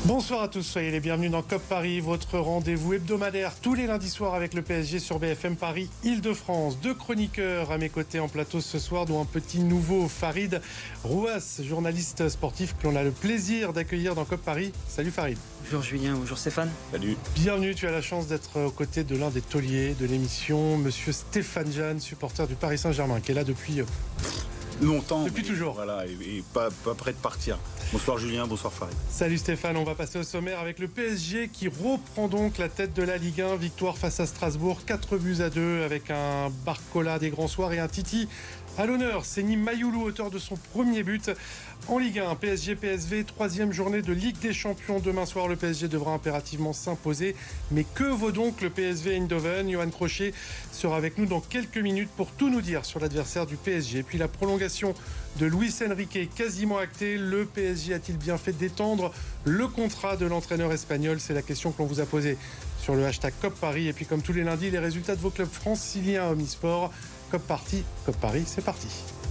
Bonsoir à tous, soyez les bienvenus dans COP Paris, votre rendez-vous hebdomadaire tous les lundis soirs avec le PSG sur BFM Paris Île-de-France. 2 chroniqueurs à mes côtés en plateau ce soir, dont un petit nouveau, Farid Rouas, journaliste sportif que l'on a le plaisir d'accueillir dans COP Paris. Salut Farid. Bonjour Julien, bonjour Stéphane. Salut. Bienvenue, tu as la chance d'être aux côtés de l'un des tauliers de l'émission, monsieur Stéphane Jeanne, supporter du Paris Saint-Germain, qui est là depuis longtemps. Depuis toujours. Voilà, et pas prêt de partir. Bonsoir Julien, bonsoir Farid. Salut Stéphane, on va passer au sommaire avec le PSG qui reprend donc la tête de la Ligue 1. Victoire face à Strasbourg, 4-2 avec un Barcola des grands soirs et un Titi à l'honneur. C'est Seny Mayoulou, auteur de son premier but en Ligue 1. PSG-PSV, 3e journée de Ligue des Champions. Demain soir, le PSG devra impérativement s'imposer. Mais que vaut donc le PSV Eindhoven? Johan Crochet sera avec nous dans quelques minutes pour tout nous dire sur l'adversaire du PSG. Puis la prolongation de Luis Enrique quasiment actée. Le PSG a-t-il bien fait d'étendre le contrat de l'entraîneur espagnol? C'est la question que l'on vous a posée sur le hashtag COP Paris. Et puis comme tous les lundis, les résultats de vos clubs franciliens omnisports. COP Paris, c'est parti.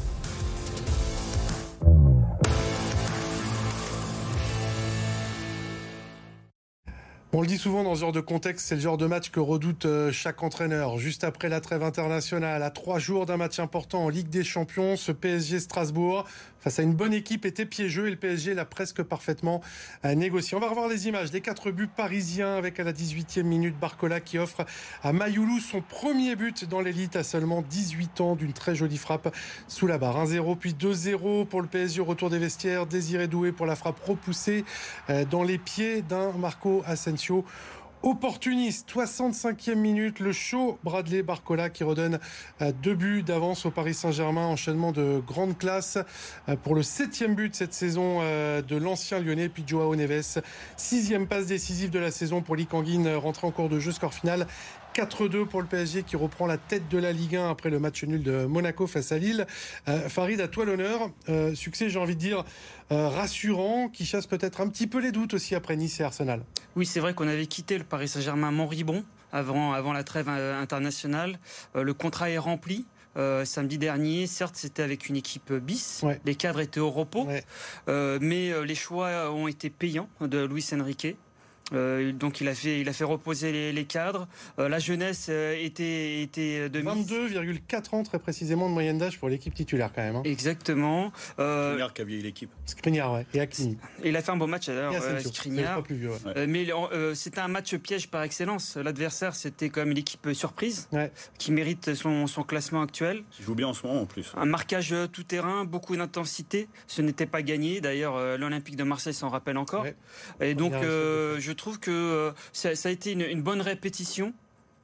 On le dit souvent dans ce genre de contexte, c'est le genre de match que redoute chaque entraîneur. Juste après la trêve internationale, à 3 jours d'un match important en Ligue des Champions, ce PSG Strasbourg, face à une bonne équipe, était piégeux et le PSG l'a presque parfaitement négocié. On va revoir les images des 4 buts parisiens avec à la 18e minute Barcola qui offre à Mayoulou son premier but dans l'élite à seulement 18 ans d'une très jolie frappe sous la barre. 1-0 puis 2-0 pour le PSG au retour des vestiaires. Désiré Doué pour la frappe repoussée dans les pieds d'un Marco Asensio. Opportuniste, 65e minute, le show Bradley Barcola qui redonne 2 buts d'avance au Paris Saint-Germain, enchaînement de grande classe pour le 7e but de cette saison de l'ancien Lyonnais, puis Joao Neves, 6e passe décisive de la saison pour Lee Kang-in, rentré en cours de jeu, score final 4-2 pour le PSG qui reprend la tête de la Ligue 1 après le match nul de Monaco face à Lille. Farid, à toi l'honneur. Succès, j'ai envie de dire, rassurant, qui chasse peut-être un petit peu les doutes aussi après Nice et Arsenal. Oui, c'est vrai qu'on avait quitté le Paris Saint-Germain moribond avant la trêve internationale. Le contrat est rempli. Samedi dernier, certes, c'était avec une équipe bis. Ouais. Les cadres étaient au repos. Ouais. Mais les choix ont été payants de Luis Enrique. Donc il a fait reposer les cadres. La jeunesse était de 22,4 ans très précisément de moyenne d'âge pour l'équipe titulaire quand même. Hein. Exactement. Skriniar qui a vieilli l'équipe. Skriniar, ouais. Et Hakimi. Il a fait un beau match d'ailleurs. Skriniar. Ouais. Mais c'était un match piège par excellence. L'adversaire, c'était quand même l'équipe surprise qui mérite son classement actuel. Qui joue bien en ce moment en plus. Un marquage tout terrain, beaucoup d'intensité. Ce n'était pas gagné. D'ailleurs, l'Olympique de Marseille s'en rappelle encore. Ouais. Et donc je trouve que ça a été une bonne répétition.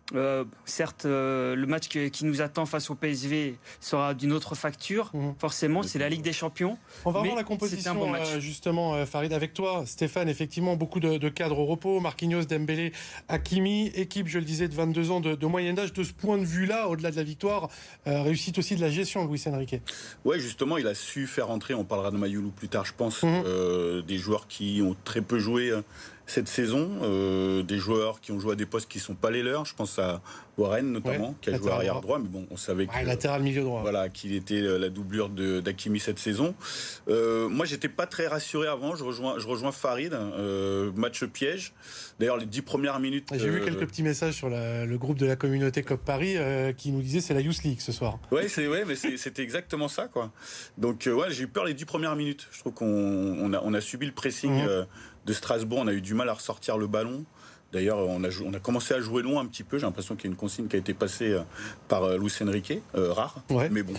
Certes, le match qui nous attend face au PSV sera d'une autre facture. Forcément, c'est la Ligue des Champions. On va voir la composition, justement, Farid, avec toi. Stéphane, effectivement, beaucoup de cadres au repos. Marquinhos, Dembélé, Hakimi. Équipe, je le disais, de 22 ans de moyenne d'âge. De ce point de vue-là, au-delà de la victoire, réussite aussi de la gestion de Luis Enrique. Oui, justement, il a su faire entrer, on parlera de Mayoulou plus tard, je pense, des joueurs qui ont très peu joué cette saison, des joueurs qui ont joué à des postes qui ne sont pas les leurs. Je pense à Warren notamment, qui a joué arrière droit, mais bon, on savait que latéral milieu droit. Voilà, qu'il était la doublure d'Hakimi cette saison. Moi, j'étais pas très rassuré avant. Je rejoins Farid. Match piège. D'ailleurs, les 10 premières minutes. J'ai vu quelques petits messages sur le groupe de la communauté COP Paris qui nous disaient c'est la Youth League ce soir. Mais c'était exactement ça, quoi. Donc, j'ai eu peur les 10 premières minutes. Je trouve qu'on a subi le pressing de Strasbourg. On a eu du mal à ressortir le ballon. D'ailleurs, on a commencé à jouer long un petit peu. J'ai l'impression qu'il y a une consigne qui a été passée par Luis Enrique, rare. Ouais. Mais bon,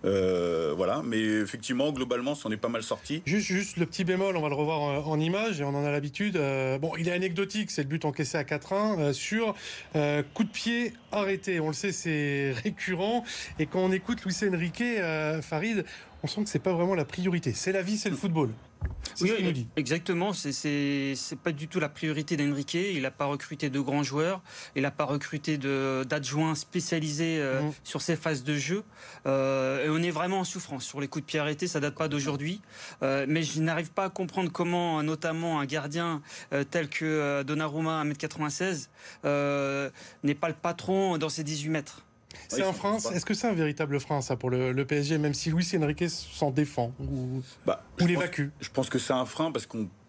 voilà. Mais effectivement, globalement, ça en est pas mal sorti. Juste le petit bémol, on va le revoir en image et on en a l'habitude. Bon, il est anecdotique, c'est le but encaissé à 4-1 sur coup de pied arrêté. On le sait, c'est récurrent. Et quand on écoute Luis Enrique, Farid, on sent que c'est pas vraiment la priorité. C'est la vie, c'est le football. Oui, ce dit. Exactement. C'est pas du tout la priorité d'Enrique. Il n'a pas recruté de grands joueurs. Il n'a pas recruté d'adjoints spécialisés sur ces phases de jeu. Et on est vraiment en souffrance sur les coups de pied arrêtés. Ça date pas d'aujourd'hui. Mais je n'arrive pas à comprendre comment, notamment un gardien tel que Donnarumma, 1m96, n'est pas le patron dans ses 18 mètres. C'est un frein. Est-ce que c'est un véritable frein, ça, pour le PSG, même si Luis Enrique s'en défend ou l'évacue? Je pense que c'est un frein parce qu'on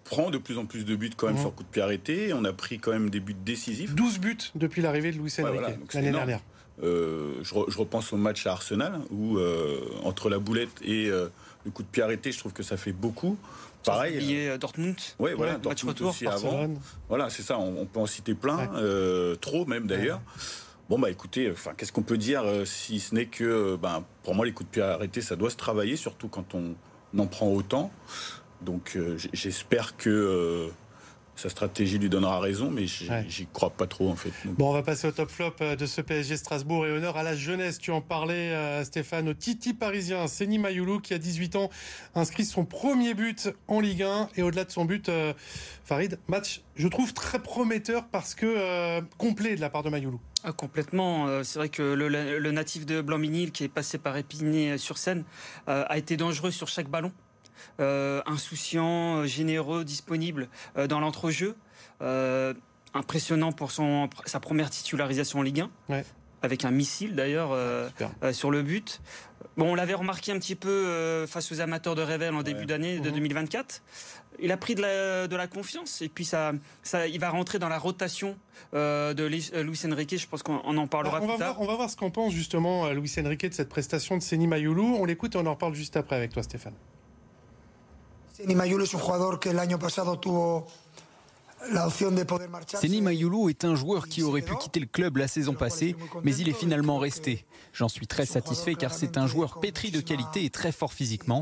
prend de plus en plus de buts quand même sur coup de pied arrêté. On a pris quand même des buts décisifs. 12 buts depuis l'arrivée de Luis Enrique l'année dernière. Je repense au match à Arsenal où entre la boulette et le coup de pied arrêté, je trouve que ça fait beaucoup. Pareil. Dortmund. Oui, voilà, match Dortmund retour. aussi avant. Voilà, c'est ça. On peut en citer plein, trop même d'ailleurs. Bon bah écoutez, qu'est-ce qu'on peut dire si ce n'est que, pour moi les coups de pied arrêtés, ça doit se travailler, surtout quand on en prend autant. Donc j'espère que sa stratégie lui donnera raison, mais j'y crois pas trop en fait. Donc. Bon, on va passer au top flop de ce PSG Strasbourg et honneur à la jeunesse. Tu en parlais, Stéphane, au Titi parisien, Seny Mayoulou, qui a 18 ans, inscrit son premier but en Ligue 1. Et au-delà de son but, Farid, match, je trouve, très prometteur parce que complet de la part de Mayoulou. Ah, complètement. C'est vrai que le natif de Blanc-Minil, qui est passé par Épinay-sur-Seine, a été dangereux sur chaque ballon. Insouciant, généreux, disponible dans l'entrejeu. Impressionnant pour sa première titularisation en Ligue 1, avec un missile d'ailleurs sur le but. Bon, on l'avait remarqué un petit peu face aux amateurs de Revel en début d'année de 2024. Il a pris de la confiance et puis il va rentrer dans la rotation de Luis Enrique. Je pense qu'on en parlera plus tard. On va voir ce qu'en pense justement Luis Enrique de cette prestation de Seny Mayoulou. On l'écoute et on en reparle juste après avec toi, Stéphane. Seny Mayoulou es un jugador que el año pasado tuvo la opción de poder marcharse. Seny Mayoulou est un joueur qui aurait pu quitter le club la saison passée, mais il est finalement resté. J'en suis très satisfait car c'est un joueur pétri de qualité et très fort physiquement.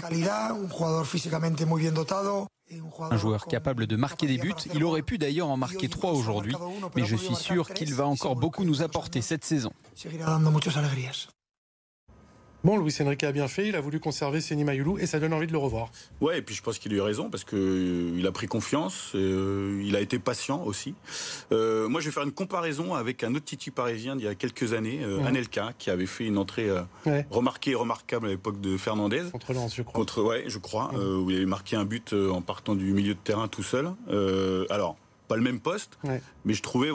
Un joueur capable de marquer des buts, il aurait pu d'ailleurs en marquer 3 aujourd'hui, mais je suis sûr qu'il va encore beaucoup nous apporter cette saison. Bon, Luis Enrique a bien fait, il a voulu conserver Seny Mayoulou et ça donne envie de le revoir. Ouais, et puis je pense qu'il a eu raison parce qu'il a pris confiance, il a été patient aussi. Moi, je vais faire une comparaison avec un autre Titi parisien d'il y a quelques années, Anelka, qui avait fait une entrée remarquée et remarquable à l'époque de Fernandez. Contre Lens, je crois. Où il avait marqué un but en partant du milieu de terrain tout seul. Alors, pas le même poste, mais je trouvais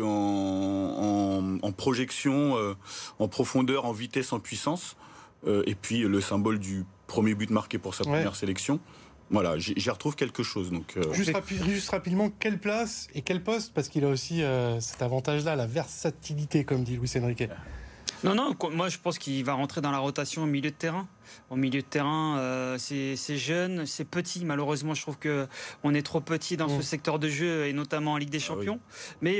qu'en projection, en profondeur, en vitesse, en puissance, et puis le symbole du premier but marqué pour sa première sélection. Voilà, j'y retrouve quelque chose. Donc, juste rapidement, quelle place et quel poste? Parce qu'il a aussi cet avantage-là, la versatilité, comme dit Luis Enrique. Non, moi je pense qu'il va rentrer dans la rotation au milieu de terrain. Au milieu de terrain, c'est jeune, c'est petit. Malheureusement, je trouve qu'on est trop petit dans ce secteur de jeu, et notamment en Ligue des Champions. Mais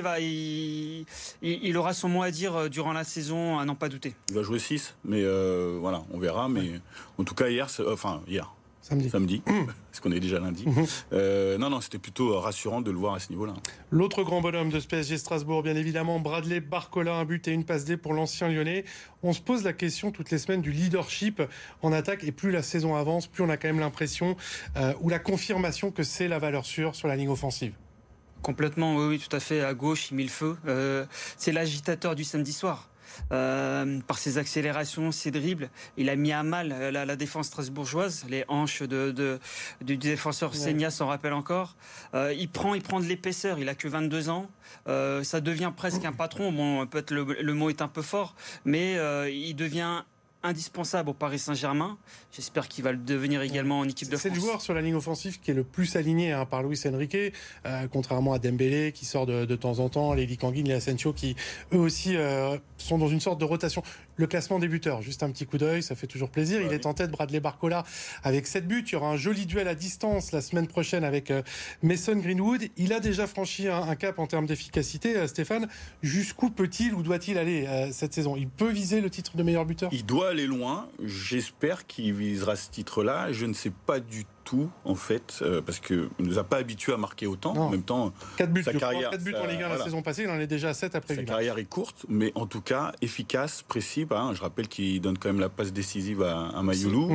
il aura son mot à dire durant la saison, à n'en pas douter. Il va jouer 6, mais voilà, on verra. Mais en tout cas, hier. Samedi, parce qu'on est déjà lundi. Non, c'était plutôt rassurant de le voir à ce niveau-là. L'autre grand bonhomme de ce PSG Strasbourg, bien évidemment, Bradley Barcola, un but et une passe D pour l'ancien Lyonnais. On se pose la question toutes les semaines du leadership en attaque, et plus la saison avance, plus on a quand même l'impression ou la confirmation que c'est la valeur sûre sur la ligne offensive. Complètement, oui, tout à fait. À gauche, il met le feu. C'est l'agitateur du samedi soir. Par ses accélérations, ses dribbles, il a mis à mal la défense strasbourgeoise. Les hanches du défenseur Seigna s'en rappellent encore. Il prend de l'épaisseur, il a que 22 ans. Ça devient presque un patron. Bon, peut-être le mot est un peu fort, mais il devient indispensable au Paris Saint-Germain. J'espère qu'il va le devenir également en équipe de France. C'est le joueur sur la ligne offensive qui est le plus aligné par Luis Enrique, contrairement à Dembélé qui sort de temps en temps, les Kangin, les Asensio qui eux aussi sont dans une sorte de rotation. Le classement des buteurs, juste un petit coup d'œil, ça fait toujours plaisir. Il est en tête, Bradley Barcola, avec 7 buts. Il y aura un joli duel à distance la semaine prochaine avec Mason Greenwood. Il a déjà franchi un cap en termes d'efficacité. Stéphane, jusqu'où peut-il ou doit-il aller cette saison? Il peut viser le titre de meilleur buteur? Il doit aller loin. J'espère qu'il visera ce titre-là. Je ne sais pas du tout, en fait, parce qu'il ne nous a pas habitués à marquer autant. En même temps, 4 buts, 4 buts en Ligue 1 la saison passée, il en est déjà à 7 après. Sa carrière est courte, mais en tout cas efficace, précis. Je rappelle qu'il donne quand même la passe décisive à Mayoulou.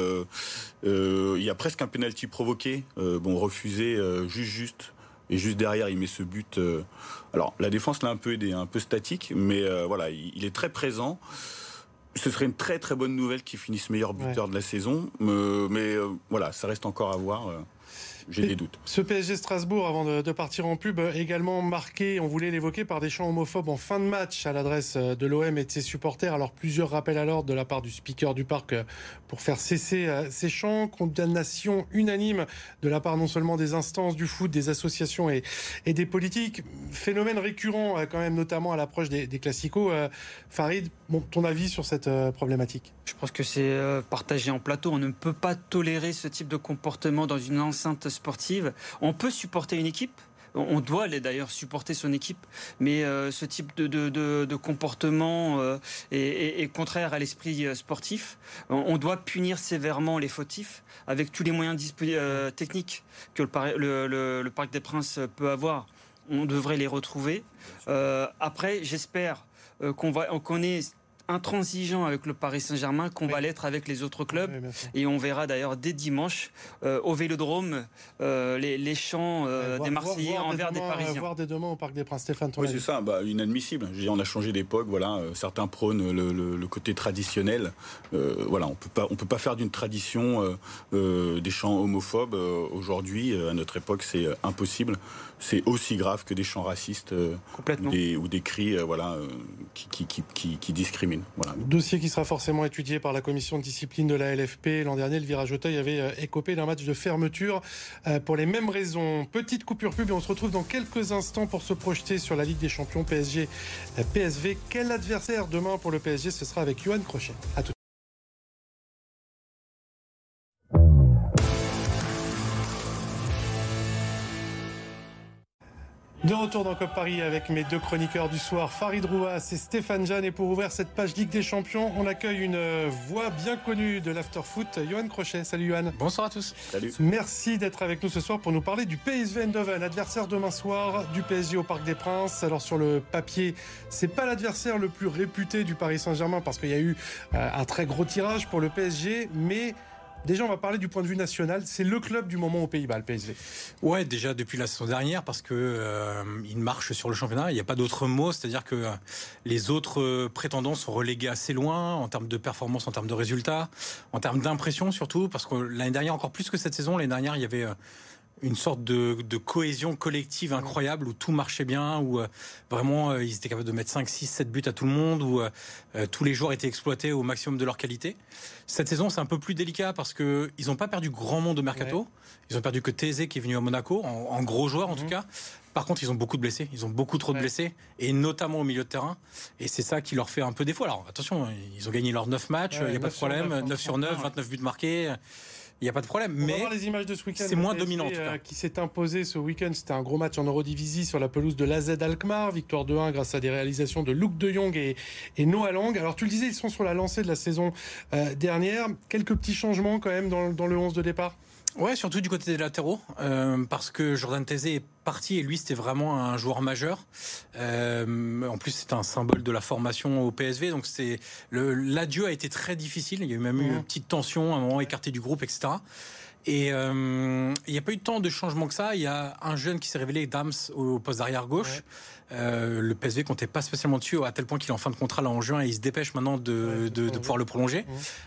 Il y a presque un penalty provoqué, refusé juste. Et juste derrière, il met ce but. Alors, la défense l'a un peu aidé, un peu statique, mais il est très présent. Ce serait une très très bonne nouvelle qu'il finisse meilleur buteur de la saison, mais ça reste encore à voir. j'ai des doutes. Ce PSG Strasbourg, avant de partir en pub, également marqué, on voulait l'évoquer, par des chants homophobes en fin de match à l'adresse de l'OM et de ses supporters. Alors plusieurs rappels à l'ordre de la part du speaker du parc pour faire cesser ces chants. Condamnation unanime de la part non seulement des instances du foot, des associations et des politiques. Phénomène récurrent quand même, notamment à l'approche des classicos. Farid, ton avis sur cette problématique? Je pense que c'est partagé en plateau. On ne peut pas tolérer ce type de comportement dans une enceinte sportive. On peut supporter une équipe. On doit aller d'ailleurs supporter son équipe, mais ce type de comportement est contraire à l'esprit sportif. On doit punir sévèrement les fautifs avec tous les moyens techniques que le Parc des Princes peut avoir. On devrait les retrouver. Après, j'espère qu'on est intransigeant avec le Paris Saint-Germain, qu'on va l'être avec les autres clubs. Et on verra d'ailleurs dès dimanche au Vélodrome les chants des Marseillais envers des Parisiens. Voir dès demain au Parc des Princes. Stéphane, oui, c'est ça, inadmissible. On a changé d'époque, voilà. Certains prônent le côté traditionnel. Voilà, on peut pas faire d'une tradition des chants homophobes. Aujourd'hui, à notre époque, c'est impossible. C'est aussi grave que des chants racistes ou des cris qui discriminent. Voilà. Dossier qui sera forcément étudié par la commission de discipline de la LFP. L'an dernier, le Virage Auteuil avait écopé d'un match de fermeture pour les mêmes raisons. Petite coupure pub et on se retrouve dans quelques instants pour se projeter sur la Ligue des Champions PSG-PSV. Quel adversaire demain pour le PSG? Ce sera avec Yoann Crochet. À tout. De retour dans COP Paris avec mes deux chroniqueurs du soir, Farid Rouas et Stéphane Jeanne. Et pour ouvrir cette page Ligue des Champions, on accueille une voix bien connue de l'afterfoot, Yoann Crochet. Salut Yoann. Bonsoir à tous. Salut. Merci d'être avec nous ce soir pour nous parler du PSV Eindhoven, adversaire demain soir du PSG au Parc des Princes. Alors sur le papier, c'est pas l'adversaire le plus réputé du Paris Saint-Germain parce qu'il y a eu un très gros tirage pour le PSG, mais déjà, on va parler du point de vue national. C'est le club du moment aux Pays-Bas, le PSV. Ouais, déjà depuis la saison dernière, parce que il marche sur le championnat. Il n'y a pas d'autre mot. C'est-à-dire que les autres prétendants sont relégués assez loin en termes de performance, en termes de résultats, en termes d'impression surtout. Parce que l'année dernière, encore plus que cette saison, l'année dernière, il y avait une sorte de cohésion collective incroyable où tout marchait bien, où vraiment ils étaient capables de mettre 5, 6, 7 buts à tout le monde, où tous les joueurs étaient exploités au maximum de leur qualité. Cette saison, c'est un peu plus délicat parce qu'ils n'ont pas perdu grand monde au mercato. Ouais. Ils ont perdu que Thésée qui est venu à Monaco, en gros joueur en tout cas. Par contre, ils ont beaucoup de blessés. Ils ont beaucoup trop de blessés, et notamment au milieu de terrain. Et c'est ça qui leur fait un peu défaut. Alors attention, ils ont gagné leurs 9 matchs, il n'y a pas de problème. 9 sur 9, 29 buts marqués. Il n'y a pas de problème, mais on va voir les images de ce week-end. C'est moins dominant. Qui s'est imposé ce week-end. C'était un gros match en Eurodivisie sur la pelouse de l'AZ Alkmaar. Victoire 2-1 grâce à des réalisations de Luc de Jong et Noah Lang. Alors tu le disais, ils sont sur la lancée de la saison dernière. Quelques petits changements quand même dans le 11 de départ. Ouais, surtout du côté des latéraux, parce que Jordan Thésée est parti et lui c'était vraiment un joueur majeur. En plus c'est un symbole de la formation au PSV, donc l'adieu a été très difficile. Il y a eu même eu une petite tension, à un moment écarté du groupe, etc. Et il n'y a pas eu tant de changements que ça. Il y a un jeune qui s'est révélé, Dams, au poste d'arrière gauche. Le PSV comptait pas spécialement dessus, à tel point qu'il est en fin de contrat là en juin et il se dépêche maintenant de pouvoir le prolonger.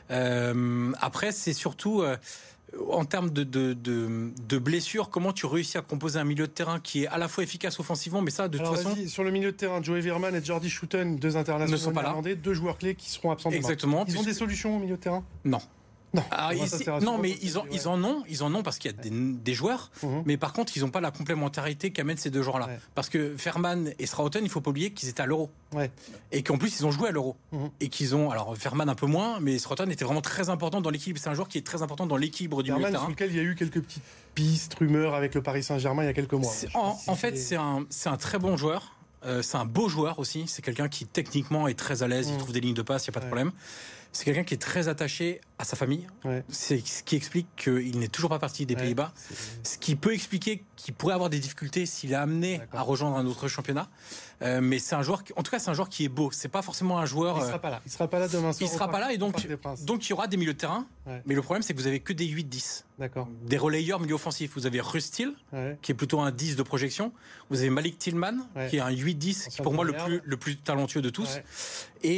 Après c'est surtout en termes de blessures, comment tu réussis à composer un milieu de terrain qui est à la fois efficace offensivement, mais ça, de toute façon... Sur le milieu de terrain, Joey Veerman et Jordi Schouten, deux internationaux néerlandais, deux joueurs clés qui seront absents demain. Exactement. Ils ont des solutions au milieu de terrain ? Non. Non, mais ils en ont parce qu'il y a des joueurs, mais par contre ils n'ont pas la complémentarité qu'amènent ces deux joueurs-là. Parce que Veerman et Schouten, il ne faut pas oublier qu'ils étaient à l'Euro. Et qu'en plus ils ont joué à l'Euro. Et qu'ils ont, alors Veerman un peu moins, mais Schouten était vraiment très important dans l'équilibre. C'est un joueur qui est très important dans l'équilibre du milieu de terrain. Sur lequel il y a eu quelques petites pistes, rumeurs avec le Paris Saint-Germain il y a quelques mois. En fait, c'est un très bon joueur. C'est un beau joueur aussi. C'est quelqu'un qui techniquement est très à l'aise. Il trouve des lignes de passe, il n'y a pas de problème. C'est quelqu'un qui est très attaché à sa famille. C'est ce qui explique qu'il n'est toujours pas parti des Pays-Bas. Ce qui peut expliquer qu'il pourrait avoir des difficultés s'il est amené à rejoindre un autre championnat. Mais c'est un joueur, en tout cas, c'est un joueur qui est beau. C'est pas forcément un joueur. Il sera pas là demain soir. Il sera pas là et donc il y aura des milieux de terrain. Mais le problème, c'est que vous avez que des 8-10. D'accord. Des relayeurs milieu offensifs. Vous avez Rustil, qui est plutôt un 10 de projection. Vous avez Malik Tillman, qui est un 8-10, qui est pour moi le plus talentueux de tous. Et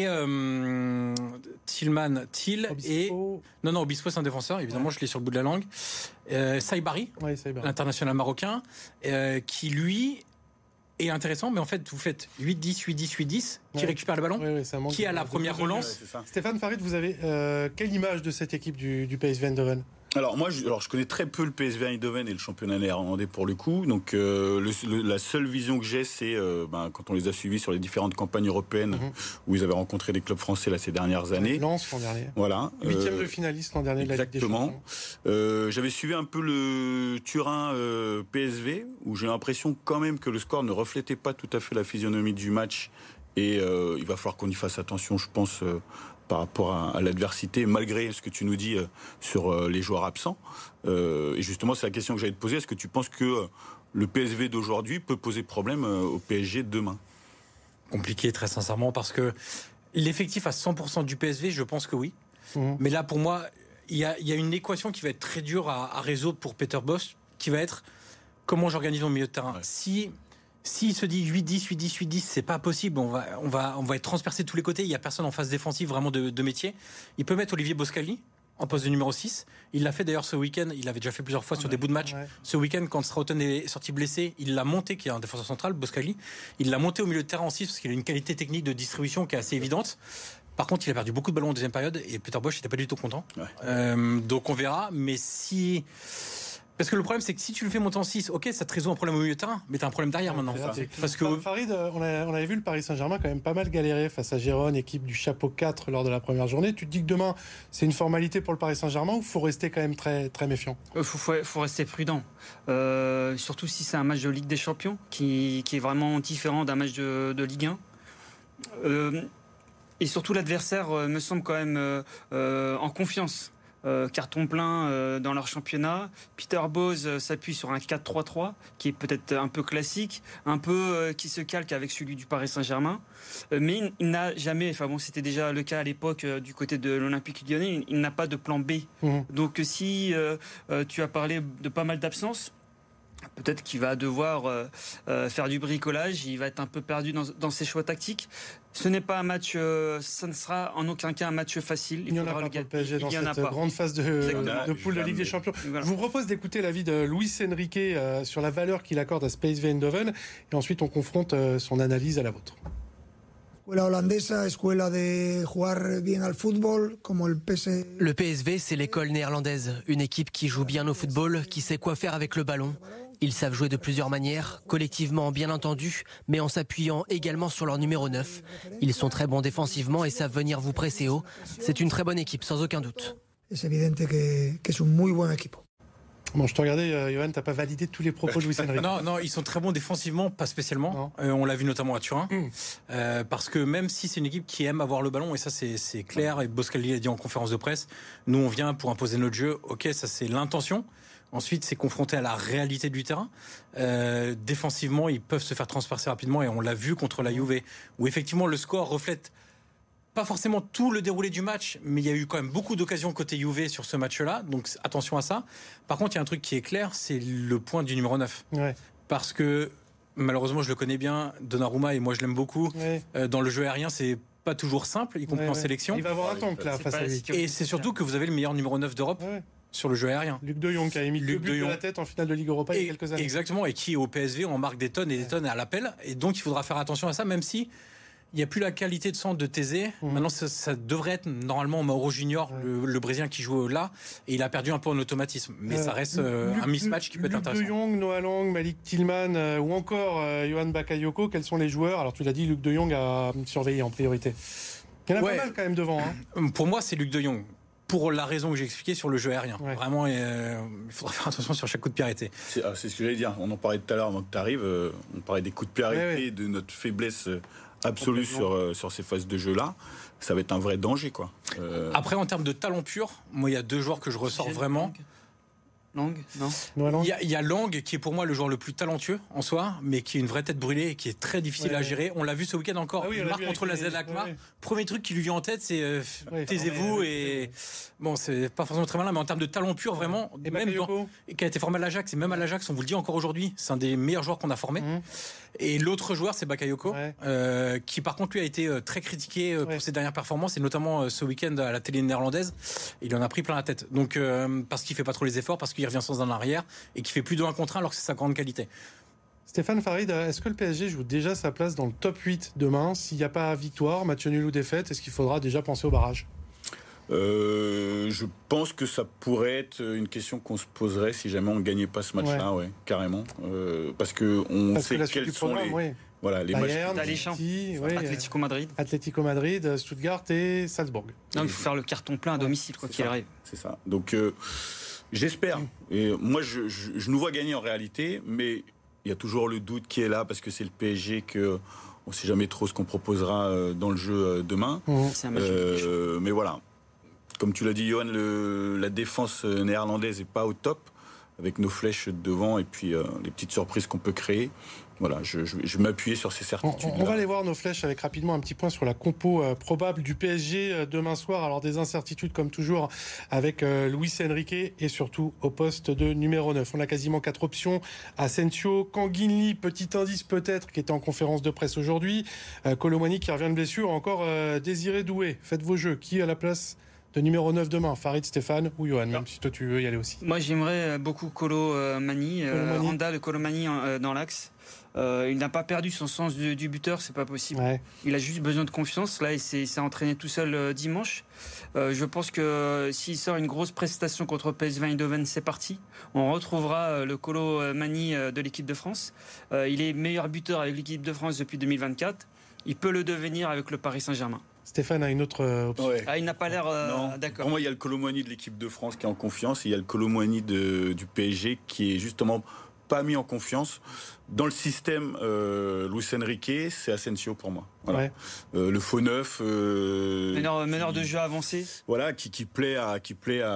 Tillman, et... Non, Obispo, c'est un défenseur, évidemment, je l'ai sur le bout de la langue. Saibari, l'international marocain, qui, lui... est intéressant, mais en fait, vous faites 8-10, 8-10, 8-10, qui récupère le ballon, qui a la première relance. Stéphane Farid, vous avez quelle image de cette équipe du PSV Eindhoven ? Alors moi, je connais très peu le PSV Eindhoven et le championnat néerlandais pour le coup. Donc la seule vision que j'ai, c'est quand on les a suivis sur les différentes campagnes européennes où ils avaient rencontré des clubs français là ces dernières années. Lens l'an dernier. Voilà. 8e de finaliste l'an dernier de la Ligue des Champions. J'avais suivi un peu le Turin PSV où j'ai l'impression quand même que le score ne reflétait pas tout à fait la physionomie du match et il va falloir qu'on y fasse attention, je pense. Par rapport à l'adversité, malgré ce que tu nous dis sur les joueurs absents. Et justement, c'est la question que j'allais te poser. Est-ce que tu penses que le PSV d'aujourd'hui peut poser problème au PSG de demain ? Compliqué, très sincèrement, parce que l'effectif à 100% du PSV, je pense que oui. Mais là, pour moi, il y a une équation qui va être très dure à résoudre pour Peter Bosz, qui va être comment j'organise mon milieu de terrain. S'il se dit 8-10, 8-10, 8-10, c'est pas possible. On va être transpercé de tous les côtés. Il y a personne en phase défensive vraiment de métier. Il peut mettre Olivier Boscagli en poste de numéro 6. Il l'a fait d'ailleurs ce week-end. Il l'avait déjà fait plusieurs fois sur des bouts de match. Ce week-end, quand Strouten est sorti blessé, il l'a monté, qui est un défenseur central, Boscagli. Il l'a monté au milieu de terrain en 6 parce qu'il a une qualité technique de distribution qui est assez évidente. Par contre, il a perdu beaucoup de ballons en deuxième période et Peter Bosz n'était pas du tout content. Donc on verra. Mais si... Parce que le problème, c'est que si tu le fais monter en 6, ok, ça te résout un problème au milieu de terrain, mais t'as un problème derrière maintenant. Parce que Farid, on avait vu le Paris Saint-Germain quand même pas mal galérer face à Gérone, équipe du chapeau 4 lors de la première journée. Tu te dis que demain, c'est une formalité pour le Paris Saint-Germain ou faut rester quand même très, très méfiant ? Faut rester prudent. Surtout si c'est un match de Ligue des Champions qui est vraiment différent d'un match de Ligue 1. Et surtout, l'adversaire me semble quand même en confiance. Carton plein dans leur championnat. Peter Bosz s'appuie sur un 4-3-3 qui est peut-être un peu classique, un peu qui se calque avec celui du Paris Saint-Germain. Mais il n'a jamais, c'était déjà le cas à l'époque du côté de l'Olympique Lyonnais, il n'a pas de plan B. Donc si tu as parlé de pas mal d'absences, peut-être qu'il va devoir faire du bricolage, il va être un peu perdu dans ses choix tactiques. Ce n'est pas un match, ça ne sera en aucun cas un match facile. Il n'y en a pas pour le PSG dans cette grande phase de poule de Ligue des Champions. Voilà. Je vous propose d'écouter l'avis de Luis Enrique sur la valeur qu'il accorde à ce PSV Eindhoven et ensuite on confronte son analyse à la vôtre. Le PSV, c'est l'école néerlandaise, une équipe qui joue bien au football, qui sait quoi faire avec le ballon. Ils savent jouer de plusieurs manières, collectivement bien entendu, mais en s'appuyant également sur leur numéro 9. Ils sont très bons défensivement et savent venir vous presser haut. C'est une très bonne équipe, sans aucun doute. C'est évident que c'est une muy bonne équipe. Bon, je te regardais, Johan, t'as pas validé tous les propos de Luis Enrique. Non, ils sont très bons défensivement, pas spécialement. On l'a vu notamment à Turin. Parce que même si c'est une équipe qui aime avoir le ballon, et ça c'est clair, et Boscagli l'a dit en conférence de presse, nous on vient pour imposer notre jeu, ok, ça c'est l'intention. Ensuite, c'est confronté à la réalité du terrain. Défensivement, ils peuvent se faire transpercer rapidement, et on l'a vu contre la Juve, où effectivement le score reflète pas forcément tout le déroulé du match, mais il y a eu quand même beaucoup d'occasions côté Juve sur ce match-là, donc attention à ça. Par contre, il y a un truc qui est clair, c'est le point du numéro 9. Parce que, malheureusement, je le connais bien, Donnarumma, et moi je l'aime beaucoup. Dans le jeu aérien, c'est pas toujours simple, y compris en sélection. Il va avoir un tank là face à lui. Et c'est surtout que vous avez le meilleur numéro 9 d'Europe. Sur le jeu aérien. Luc de Jong qui a émis 2 buts de la tête en finale de Ligue Europa il y a quelques années. Exactement, et qui au PSV on marque des tonnes et des tonnes à l'appel, et donc il faudra faire attention à ça, même si il n'y a plus la qualité de centre de Thésée. Maintenant ça devrait être normalement Mauro Junior, le Brésilien qui joue là, et il a perdu un peu en automatisme, mais ça reste un mismatch qui peut être intéressant. Luc de Jong, Noah Lang, Malik Tillman ou encore Johan Bakayoko, quels sont les joueurs? Alors tu l'as dit, Luc de Jong a surveillé en priorité. Il y en a pas mal quand même devant. Pour moi c'est Luc de Jong. Pour la raison que j'ai expliquée sur le jeu aérien. Vraiment, il faudra faire attention sur chaque coup de pied arrêté. C'est ce que j'allais dire. On en parlait tout à l'heure avant que tu arrives. On parlait des coups de pied arrêtés, de notre faiblesse absolue sur ces phases de jeu-là. Ça va être un vrai danger, quoi. Après, en termes de talent pur, moi, il y a 2 joueurs que je ressors vraiment. Lang, non. Il y a Lang qui est pour moi le joueur le plus talentueux en soi, mais qui est une vraie tête brûlée et qui est très difficile à gérer. On l'a vu ce week-end encore. Il marque contre la Z Alkmaar. Premier truc qui lui vient en tête, c'est taisez-vous et bon, c'est pas forcément très malin, mais en termes de talent pur, vraiment. Et même qui a été formé à l'Ajax, et même à l'Ajax, on vous le dit encore aujourd'hui, c'est un des meilleurs joueurs qu'on a formé. Et l'autre joueur, c'est Bakayoko, qui par contre lui a été très critiqué pour ses dernières performances, et notamment ce week-end à la télé néerlandaise. Il en a pris plein la tête. Donc parce qu'il fait pas trop les efforts, parce qu'il revient sans un arrière et qu'il fait plus de 1 contre 1 alors que c'est sa grande qualité. Stéphane Farid, est-ce que le PSG joue déjà sa place dans le top 8 demain? S'il n'y a pas victoire, match nul ou défaite, est-ce qu'il faudra déjà penser au barrage? Je pense que ça pourrait être une question qu'on se poserait si jamais on ne gagnait pas ce match-là, carrément. Parce qu'on sait quels sont les... Voilà, les Bayern, matchs. City, Atlético Madrid, Stuttgart et Salzbourg. Non, il faut faire le carton plein à domicile, quoi qu'il arrive. C'est ça. Donc, j'espère. Et moi, je nous vois gagner en réalité, mais il y a toujours le doute qui est là parce que c'est le PSG que on ne sait jamais trop ce qu'on proposera dans le jeu demain. C'est un match mais voilà. Comme tu l'as dit, Johan, la défense néerlandaise n'est pas au top, avec nos flèches devant et puis les petites surprises qu'on peut créer. Voilà, je vais m'appuyer sur ces certitudes. On va aller voir nos flèches avec rapidement un petit point sur la compo probable du PSG demain soir. Alors des incertitudes comme toujours avec Luis Enrique et surtout au poste de numéro 9. On a quasiment 4 options. Asensio, Kanginli, petit indice peut-être qui était en conférence de presse aujourd'hui. Kolo Muani qui revient de blessure. Encore Désiré Doué. Faites vos jeux. Qui à la place de numéro 9 demain? Farid, Stéphane ou Johan, même si toi tu veux y aller aussi. Moi j'aimerais beaucoup Kolo Muani, Randal Kolo Muani dans l'axe. Il n'a pas perdu son sens du buteur, c'est pas possible. Il a juste besoin de confiance. Là, il s'est entraîné tout seul dimanche. Je pense que s'il sort une grosse prestation contre PSV Eindhoven, c'est parti. On retrouvera le Kolo Muani de l'équipe de France. Il est meilleur buteur avec l'équipe de France depuis 2024. Il peut le devenir avec le Paris Saint-Germain. Stéphane a une autre option. Il n'a pas l'air d'accord. Pour moi, il y a le Kolo Muani de l'équipe de France qui est en confiance. Et il y a le Kolo Muani du PSG qui est justement pas mis en confiance. Dans le système Luis Enrique, c'est Asensio pour moi. Voilà. Le faux neuf. Meneur de jeu avancé. Voilà, qui plaît qui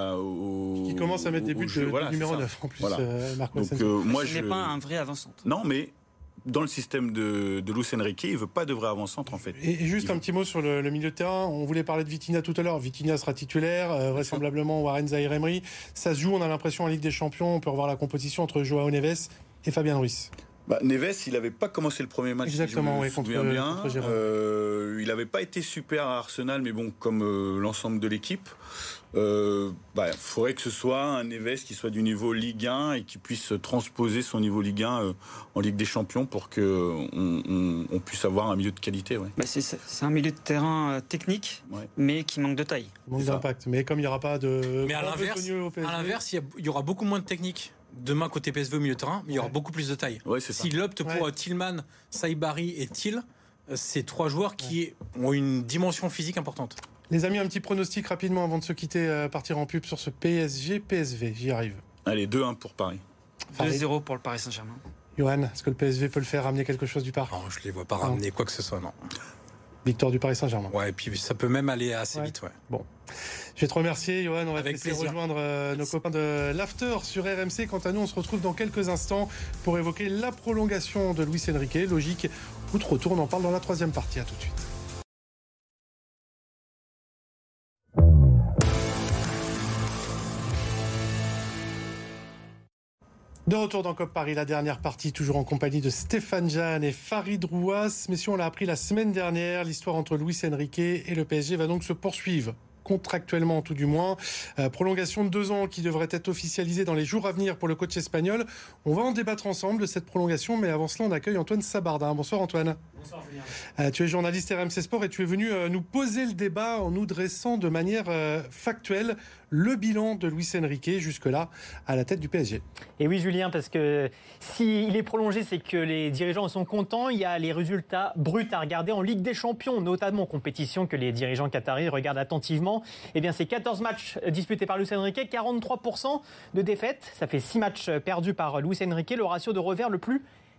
commence à mettre des buts de numéro 9 en plus. Voilà. Marco Donc, Asensio. moi, il n'est pas un vrai avant-centre. Non, mais dans le système de Luis Enrique, il veut pas de vrai avant-centre en fait. Et juste un petit mot sur le milieu de terrain. On voulait parler de Vitinha tout à l'heure. Vitinha sera titulaire, vraisemblablement Warren Zaïre-Emery. Ça se joue, on a l'impression, en Ligue des Champions. On peut revoir la composition entre Joao Neves et Fabien Ruiz. Neves, il n'avait pas commencé le premier match. Exactement, contre Gérone. Il n'avait pas été super à Arsenal, mais bon, comme l'ensemble de l'équipe, faudrait que ce soit un Neves qui soit du niveau Ligue 1 et qui puisse transposer son niveau Ligue 1 en Ligue des Champions pour qu'on puisse avoir un milieu de qualité. C'est un milieu de terrain technique, mais qui manque de taille. Manque d'impact. Mais comme il n'y aura pas de... Mais à l'inverse, il y aura beaucoup moins de technique. Demain, côté PSV au milieu de terrain, il y aura beaucoup plus de taille. S'il opte pour Tillman, Saibari et Till, c'est 3 joueurs qui ont une dimension physique importante. Les amis, un petit pronostic rapidement avant de se quitter, partir en pub sur ce PSG-PSV. J'y arrive. Allez, 2-1 pour Paris. 2-0 pour le Paris Saint-Germain. Johan, est-ce que le PSV peut le faire ramener quelque chose du parc? Non, je ne les vois pas ramener quoi que ce soit, non. Victoire du Paris Saint-Germain. Ouais, et puis ça peut même aller assez vite, Bon. Je vais te remercier, Johan. On va te laisser rejoindre nos copains de l'After sur RMC. Quant à nous, on se retrouve dans quelques instants pour évoquer la prolongation de Luis Enrique. Logique, outre-retour, on en parle dans la 3e partie. À tout de suite. De retour dans COP Paris, la dernière partie, toujours en compagnie de Stéphane Jeanne et Farid Rouas. Messieurs, on l'a appris la semaine dernière, l'histoire entre Luis Enrique et le PSG va donc se poursuivre. Contractuellement tout du moins. Prolongation de 2 ans qui devrait être officialisée dans les jours à venir pour le coach espagnol. On va en débattre ensemble de cette prolongation, mais avant cela on accueille Antoine Sabardin. Bonsoir Antoine. Bonsoir Julien. Tu es journaliste RMC Sport et tu es venu nous poser le débat en nous dressant de manière factuelle le bilan de Luis Enrique jusque-là à la tête du PSG. Et oui Julien, parce que s'il est prolongé, c'est que les dirigeants sont contents. Il y a les résultats bruts à regarder en Ligue des Champions, notamment en compétition que les dirigeants qataris regardent attentivement. Eh bien, c'est 14 matchs disputés par Luis Enrique, 43% de défaites. Ça fait 6 matchs perdus par Luis Enrique, le ratio de revers le plus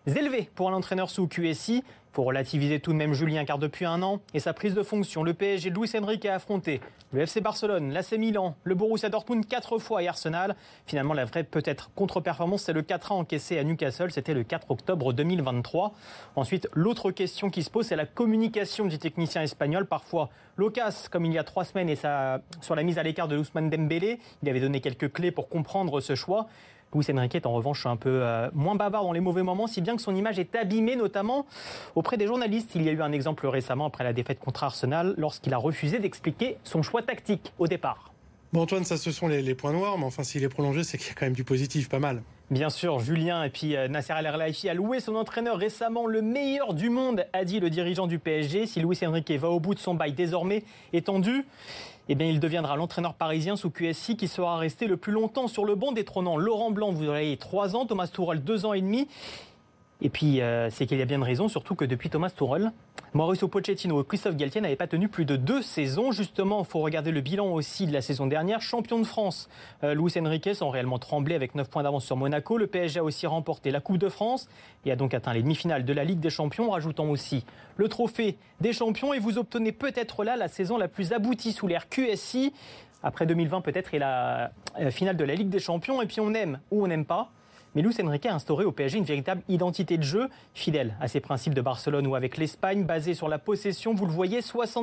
élevés pour un entraîneur sous QSI. Il faut relativiser tout de même Julien, car depuis un an et sa prise de fonction, le PSG de Luis Enrique a affronté le FC Barcelone, l'AC Milan, le Borussia Dortmund 4 fois et Arsenal. Finalement, la vraie peut-être contre-performance, c'est le 4-1 encaissé à Newcastle. C'était le 4 octobre 2023. Ensuite, l'autre question qui se pose, c'est la communication du technicien espagnol. Parfois loquace, comme il y a 3 semaines, et ça, sur la mise à l'écart de Ousmane Dembélé. Il avait donné quelques clés pour comprendre ce choix. Luis Enrique est en revanche un peu moins bavard dans les mauvais moments, si bien que son image est abîmée, notamment auprès des journalistes. Il y a eu un exemple récemment après la défaite contre Arsenal, lorsqu'il a refusé d'expliquer son choix tactique au départ. Bon Antoine, ça ce sont les points noirs, mais enfin s'il est prolongé, c'est qu'il y a quand même du positif, pas mal. Bien sûr, Julien et puis Nasser Al-Khelaifi a loué son entraîneur récemment, le meilleur du monde, a dit le dirigeant du PSG. Si Luis Enrique va au bout de son bail désormais étendu, eh bien, il deviendra l'entraîneur parisien sous QSI qui sera resté le plus longtemps sur le banc, détrônant Laurent Blanc, vous avez 3 ans, Thomas Tuchel 2 ans et demi. Et puis, c'est qu'il y a bien de raison, surtout que depuis Thomas Tuchel, Mauricio Pochettino et Christophe Galtier n'avaient pas tenu plus de 2 saisons. Justement, il faut regarder le bilan aussi de la saison dernière. Champion de France, Luis Enrique sans réellement trembler avec 9 points d'avance sur Monaco. Le PSG a aussi remporté la Coupe de France et a donc atteint les demi-finales de la Ligue des Champions, rajoutant aussi le trophée des champions. Et vous obtenez peut-être là la saison la plus aboutie sous l'ère QSI. Après 2020 peut-être et la finale de la Ligue des Champions. Et puis on aime ou on n'aime pas. Mais Luis Enrique a instauré au PSG une véritable identité de jeu, fidèle à ses principes de Barcelone ou avec l'Espagne, basée sur la possession. Vous le voyez,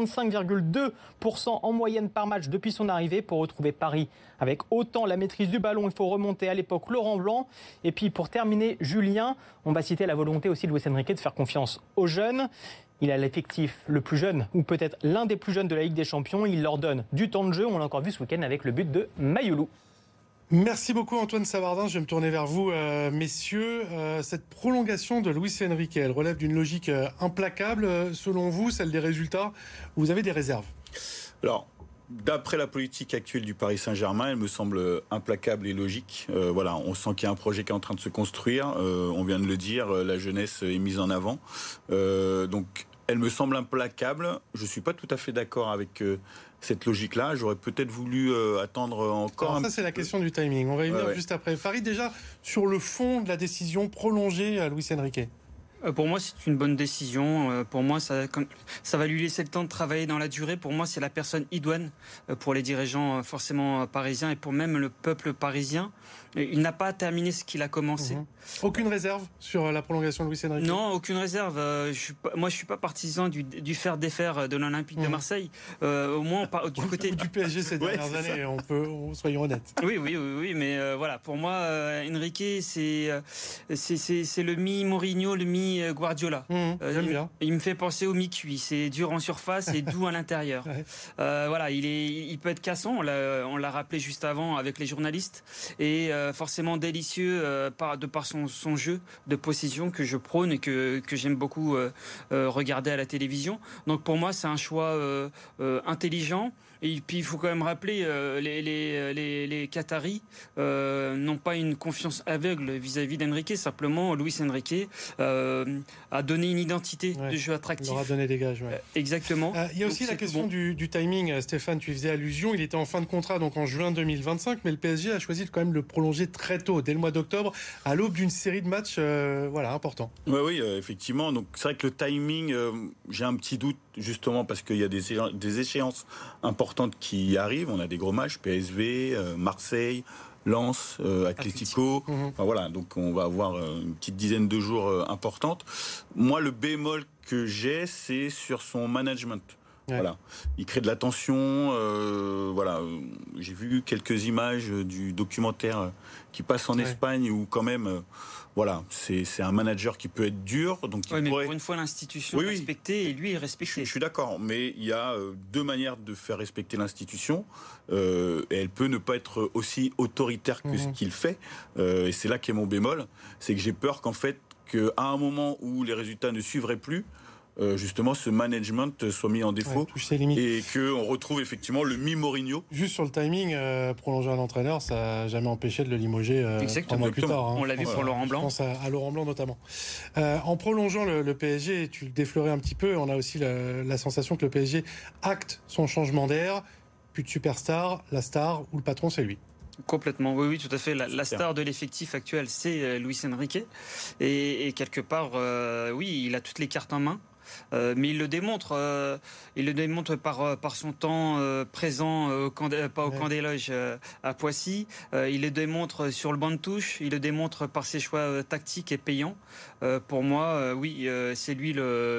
65,2% en moyenne par match depuis son arrivée. Pour retrouver Paris avec autant la maîtrise du ballon, il faut remonter à l'époque Laurent Blanc. Et puis pour terminer, Julien, on va citer la volonté aussi de Luis Enrique de faire confiance aux jeunes. Il a l'effectif le plus jeune, ou peut-être l'un des plus jeunes de la Ligue des Champions. Il leur donne du temps de jeu. On l'a encore vu ce week-end avec le but de Mayoulou. Merci beaucoup Antoine Savardin, je vais me tourner vers vous messieurs. Cette prolongation de Luis Enrique, elle relève d'une logique implacable. Selon vous, celle des résultats, vous avez des réserves? Alors, d'après la politique actuelle du Paris Saint-Germain, elle me semble implacable et logique. Voilà, on sent qu'il y a un projet qui est en train de se construire. On vient de le dire, la jeunesse est mise en avant. Donc, elle me semble implacable. Je suis pas tout à fait d'accord avec cette logique-là. J'aurais peut-être voulu attendre encore. Alors ça, c'est la question du timing. On va y venir juste après. Farid, déjà, sur le fond de la décision prolongée à Luis Enrique. Pour moi, c'est une bonne décision. Pour moi, ça va lui laisser le temps de travailler dans la durée. Pour moi, c'est la personne idoine pour les dirigeants forcément parisiens et pour même le peuple parisien. Il n'a pas terminé ce qu'il a commencé. Aucune réserve sur la prolongation de Luis Enrique? Non, aucune réserve. Moi, je suis pas partisan du faire défaire de l'Olympique de Marseille. Au moins, du côté du PSG ces dernières années, soyons honnêtes. Oui, mais voilà. Pour moi, Enrique, c'est le mi-Mourinho, le mi-Guardiola. J'aime bien. Il me fait penser au mi-cuit. C'est dur en surface et doux à l'intérieur. Voilà, il peut être cassant. On l'a rappelé juste avant avec les journalistes et forcément délicieux de par son jeu de possession que je prône et que j'aime beaucoup regarder à la télévision. Donc pour moi, c'est un choix intelligent. Et puis il faut quand même rappeler les Qataris n'ont pas une confiance aveugle vis-à-vis d'Enrique. Simplement, Luis Enrique a donné une identité de jeu attractif. Il leur a donné des gages. Exactement. Il y a aussi la question du timing. Stéphane, tu y faisais allusion. Il était en fin de contrat donc en juin 2025, mais le PSG a choisi de quand même le prolonger très tôt, dès le mois d'octobre, à l'aube d'une série de matchs importants. Oui, effectivement. Donc c'est vrai que le timing, j'ai un petit doute justement parce qu'il y a des échéances importantes qui arrivent. On a des gros matchs, PSV, Marseille, Lens, Atlético. Enfin, voilà, donc on va avoir une petite dizaine de jours importantes. Moi, le bémol que j'ai, c'est sur son management. Voilà, il crée de la tension. Voilà, j'ai vu quelques images du documentaire qui passe en Espagne où quand même, voilà, c'est un manager qui peut être dur. Donc mais pour une fois l'institution est respectée et lui est respecté. Je suis d'accord, mais il y a 2 manières de faire respecter l'institution et elle peut ne pas être aussi autoritaire que ce qu'il fait. Et c'est là qu'est mon bémol, c'est que j'ai peur qu'en fait, qu'à un moment où les résultats ne suivraient plus, justement ce management soit mis en défaut et qu'on retrouve effectivement le mi-Mourinho. Juste sur le timing, prolonger un entraîneur, ça n'a jamais empêché de le limoger 3 mois plus tard. On l'a vu pour Laurent Blanc. Je pense à Laurent Blanc notamment. En prolongeant le PSG, tu le déflorais un petit peu, on a aussi la sensation que le PSG acte son changement d'air. Plus de superstar, la star ou le patron, c'est lui. Complètement, oui, tout à fait. La star de l'effectif actuel, c'est Luis Enrique. Et quelque part, oui, il a toutes les cartes en main. Mais il le démontre par son temps présent au camp des loges à Poissy. Il le démontre sur le banc de touche. Il le démontre par ses choix tactiques et payants. Pour moi, oui, c'est lui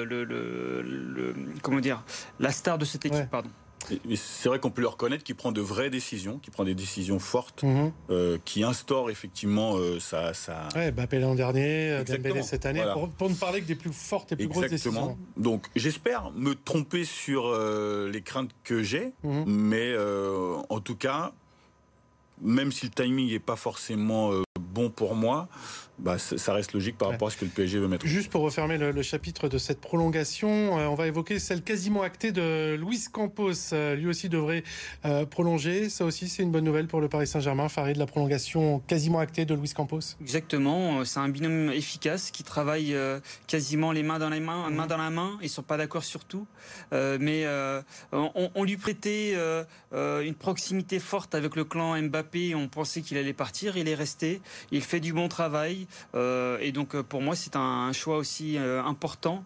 la star de cette équipe. Pardon. Et c'est vrai qu'on peut le reconnaître qu'il prend de vraies décisions, qu'il prend des décisions fortes, qui instaurent effectivement ça. Ouais, Mbappé l'an dernier, Dembélé cette année, voilà. pour ne parler que des plus fortes et plus grosses décisions. Donc j'espère me tromper sur les craintes que j'ai, mais en tout cas, même si le timing n'est pas forcément bon pour moi, ça reste logique par rapport à ce que le PSG veut mettre. Juste pour refermer le chapitre de cette prolongation, on va évoquer celle quasiment actée de Luis Campos. Lui aussi devrait prolonger. Ça aussi, c'est une bonne nouvelle pour le Paris Saint-Germain. Farid, la prolongation quasiment actée de Luis Campos. Exactement. C'est un binôme efficace qui travaille quasiment les mains dans la main. Ils sont pas d'accord sur tout. Mais on lui prêtait une proximité forte avec le clan Mbappé. On pensait qu'il allait partir. Il est resté. Il fait du bon travail. Et donc pour moi c'est un choix aussi important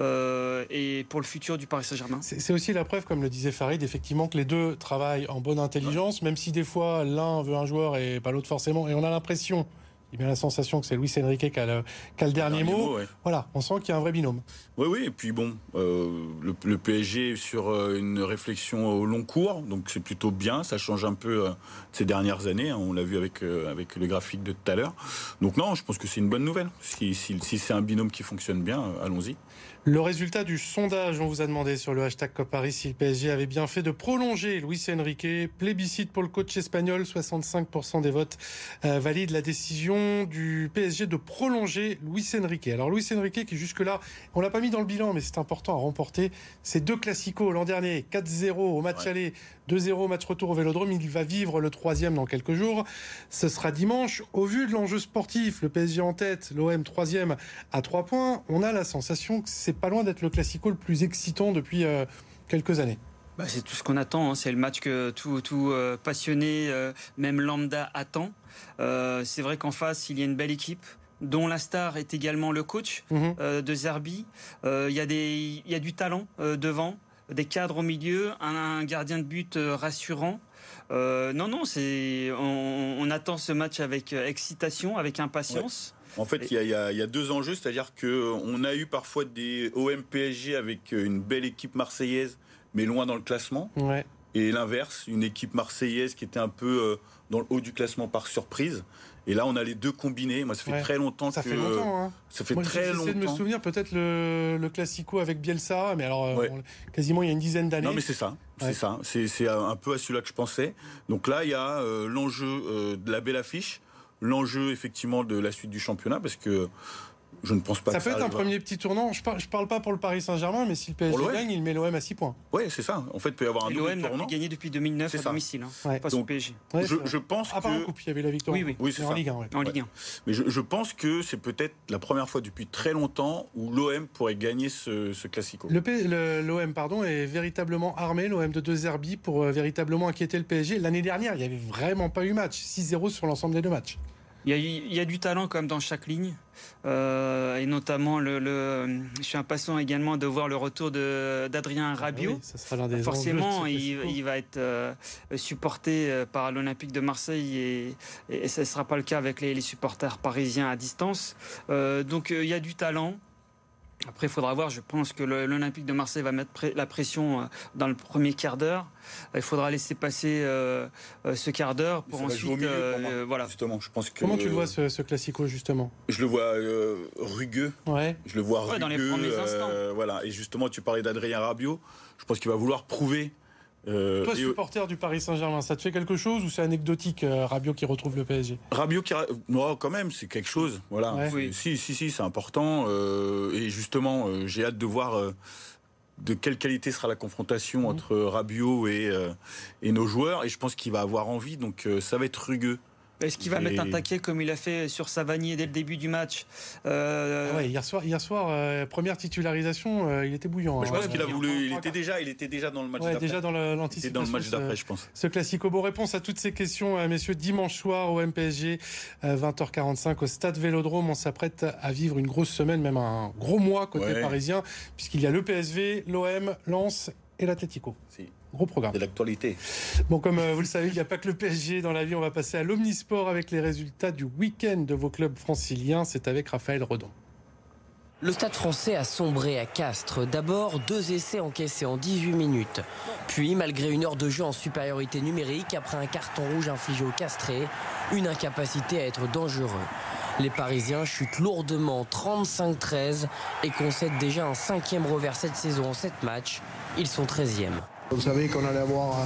et pour le futur du Paris Saint-Germain. C'est aussi la preuve, comme le disait Farid, effectivement que les deux travaillent en bonne intelligence, même si des fois l'un veut un joueur et pas l'autre forcément, et on a l'impression, il y a bien la sensation que c'est Luis Enrique qui a le dernier mot. Voilà, on sent qu'il y a un vrai binôme. Oui, et puis bon, le PSG est sur une réflexion au long cours, donc c'est plutôt bien, ça change un peu de ces dernières années, on l'a vu avec le graphique de tout à l'heure. Donc non, je pense que c'est une bonne nouvelle. Si c'est un binôme qui fonctionne bien, allons-y. Le résultat du sondage, on vous a demandé sur le hashtag COPParis si le PSG avait bien fait de prolonger Luis Enrique. Plébiscite pour le coach espagnol, 65% des votes valident la décision du PSG de prolonger Luis Enrique. Alors Luis Enrique qui jusque-là, on l'a pas mis dans le bilan, mais c'est important à remporter ces deux classicos l'an dernier, 4-0 au match aller, 2-0 au match retour au Vélodrome. Il va vivre le 3e dans quelques jours. Ce sera dimanche. Au vu de l'enjeu sportif, le PSG en tête, l'OM 3e à 3 points, on a la sensation que c'est pas loin d'être le classico le plus excitant depuis quelques années. C'est tout ce qu'on attend, c'est le match que tout passionné, même lambda attend. C'est vrai qu'en face, il y a une belle équipe, dont la star est également le coach de Zerbi. Il y a du talent devant, des cadres au milieu, un gardien de but rassurant. On attend ce match avec excitation, avec impatience. En fait, il y a deux enjeux, c'est-à-dire qu'on a eu parfois des OM PSG avec une belle équipe marseillaise, mais loin dans le classement. Ouais. Et l'inverse, une équipe marseillaise qui était un peu dans le haut du classement par surprise. Et là, on a les deux combinés. Moi, ça fait très longtemps ça fait longtemps, hein. Ça fait très longtemps. J'essaie de me souvenir peut-être le Classico avec Bielsa, mais alors quasiment il y a une dizaine d'années. Non, mais c'est ça. C'est ça. C'est un peu à celui-là que je pensais. Donc là, il y a l'enjeu de la belle affiche, l'enjeu effectivement de la suite du championnat, parce que je ne pense pas ça que peut être un premier petit tournant. Je parle pas pour le Paris Saint-Germain, mais si le PSG gagne, il met l'OM à 6 points. Oui, c'est ça. En fait, il peut y avoir un double tournant. L'OM n'a gagné depuis 2009 à domicile, pas sur le PSG. Je pense que... en coupe, il y avait la victoire. Oui, c'est en Ligue 1. En Ligue 1. Mais je pense que c'est peut-être la première fois depuis très longtemps où l'OM pourrait gagner ce classico. L'OM est véritablement armé, l'OM de Zerbi, pour véritablement inquiéter le PSG. L'année dernière, il n'y avait vraiment pas eu match. 6-0 sur l'ensemble des deux matchs. Il y a du talent quand même dans chaque ligne, et notamment je suis impatient également de voir le retour d'Adrien Rabiot. Oui, ça sera l'un des forcément, il va être supporté par l'Olympique de Marseille et ça ne sera pas le cas avec les supporters parisiens à distance. Donc il y a du talent. Après, il faudra voir. Je pense que l'Olympique de Marseille va mettre la pression dans le premier quart d'heure. Il faudra laisser passer ce quart d'heure pour ensuite. Voilà. Justement, je pense que. Comment tu le vois ce classico justement ? Je le vois rugueux. Ouais. Je le vois rugueux. Dans les premiers instants. Voilà. Et justement, tu parlais d'Adrien Rabiot. Je pense qu'il va vouloir prouver. Toi, supporter du Paris Saint-Germain, ça te fait quelque chose ou c'est anecdotique, Rabiot qui retrouve le PSG ? Rabiot non, quand même, c'est quelque chose. Voilà. Ouais. Oui. Si, c'est important. Et justement, j'ai hâte de voir de quelle qualité sera la confrontation entre Rabiot et nos joueurs. Et je pense qu'il va avoir envie. Donc, ça va être rugueux. Est-ce qu'il va mettre un taquet comme il a fait sur Savanier dès le début du match Hier soir, première titularisation, il était bouillant. Je pense qu'il a voulu. Il était déjà dans le match d'après. Déjà dans l'anticipation. Il était dans le match d'après, je pense. Ce classico. Bon, réponse à toutes ces questions, messieurs. Dimanche soir au MPSG, 20h45 au Stade Vélodrome. On s'apprête à vivre une grosse semaine, même un gros mois côté parisien, puisqu'il y a le PSV, l'OM, Lens et l'Atlético. Gros programme. De l'actualité. Bon, comme vous le savez, il n'y a pas que le PSG dans la vie. On va passer à l'Omnisport avec les résultats du week-end de vos clubs franciliens. C'est avec Raphaël Redon. Le Stade français a sombré à Castres. D'abord, 2 essais encaissés en 18 minutes. Puis, malgré une heure de jeu en supériorité numérique, après un carton rouge infligé aux Castrés, une incapacité à être dangereux. Les Parisiens chutent lourdement 35-13 et concèdent déjà un 5e revers cette saison en 7 matchs. Ils sont 13e. On savait qu'on allait avoir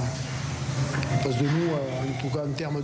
en face de nous, en tout cas en termes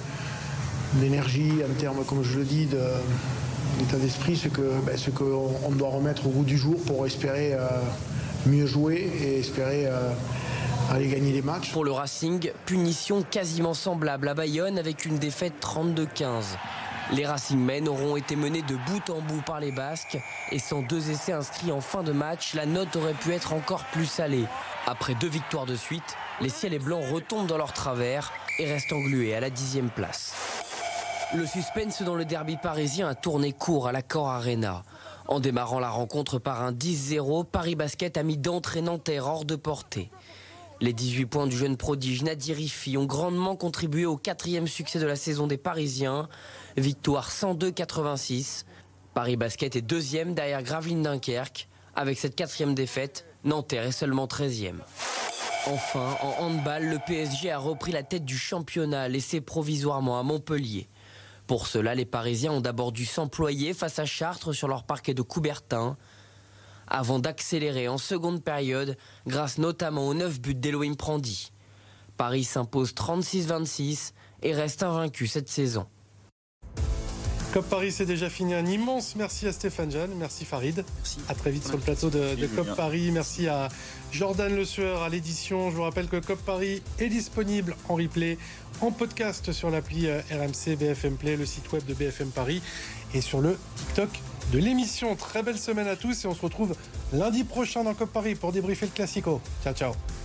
d'énergie, en termes, comme je le dis, d'état d'esprit, ce qu'on doit remettre au goût du jour pour espérer mieux jouer et espérer aller gagner les matchs. Pour le Racing, punition quasiment semblable à Bayonne avec une défaite 32-15. Les Racingmen auront été menés de bout en bout par les Basques et sans 2 essais inscrits en fin de match, la note aurait pu être encore plus salée. Après 2 victoires de suite, les ciels et blancs retombent dans leur travers et restent englués à la 10e place. Le suspense dans le derby parisien a tourné court à l'Accor Arena. En démarrant la rencontre par un 10-0, Paris Basket a mis d'entrée Nanterre hors de portée. Les 18 points du jeune prodige Nadir Rifi ont grandement contribué au 4e succès de la saison des Parisiens. Victoire 102-86. Paris Basket est 2e derrière Gravelines Dunkerque. Avec cette 4e défaite, Nanterre est seulement 13e. Enfin, en handball, le PSG a repris la tête du championnat, laissé provisoirement à Montpellier. Pour cela, les Parisiens ont d'abord dû s'employer face à Chartres sur leur parquet de Coubertin, avant d'accélérer en seconde période, grâce notamment aux 9 buts d'Elohim Prandi. Paris s'impose 36-26 et reste invaincu cette saison. COP Paris, c'est déjà fini. Un immense merci à Stéphane Jeanne, merci Farid. Merci. À très vite sur le plateau de COP Paris. Merci à Jordan Le Sueur à l'édition. Je vous rappelle que COP Paris est disponible en replay, en podcast sur l'appli RMC BFM Play, le site web de BFM Paris et sur le TikTok de l'émission. Très belle semaine à tous et on se retrouve lundi prochain dans COP Paris pour débriefer le Classico. Ciao, ciao.